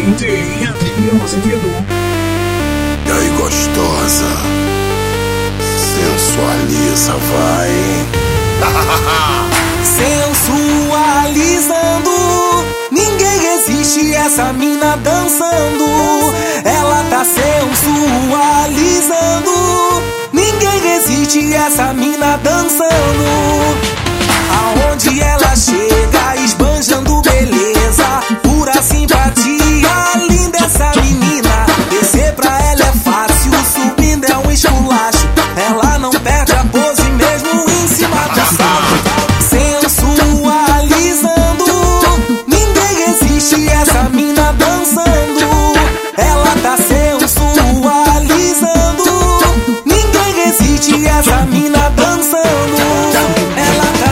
DJ Adriano Azevedo. E aí, gostosa, sensualiza, vai. Sensualizando, ninguém resiste essa mina dançando. Ela tá sensualizando, ninguém resiste essa mina dançando. Aonde ela chega, esbanjando beleza, pura simpatia, linda essa menina. Descer pra ela é fácil, subindo é um esculacho. Ela não perde a pose mesmo em cima do salto. Sensualizando, ninguém resiste essa mina dançando. Ela tá sensualizando, ninguém resiste essa mina dançando. Ela tá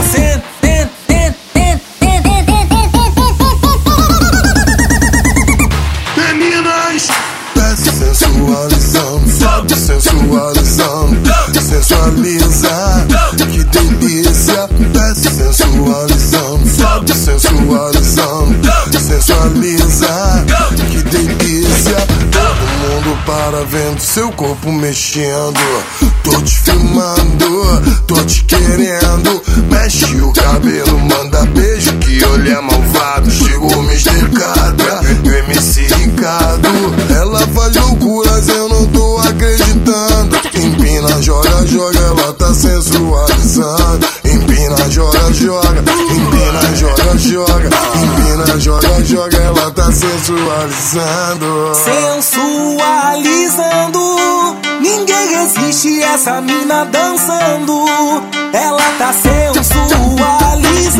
Meninas, desce sensualizando, sobe sensualizando, sensualiza, que delícia. Desce sensualizando, sobe sensualizando, sensualiza, que delícia. Todo mundo para vendo seu corpo mexendo. Tô te filmando, tô te querendo. Mexe o cabelo, manda beijo, que olhar malvado. Chegou o Mr. Cadra e o MC Ricardo. Ela faz loucuras, eu não tô acreditando. Empina, joga, joga, ela tá sensualizando. Empina, joga, joga, empina, joga, joga, empina, joga, joga, ela tá sensualizando. sensualizando, ninguém resiste essa mina dançando. Ela tá sensualizando,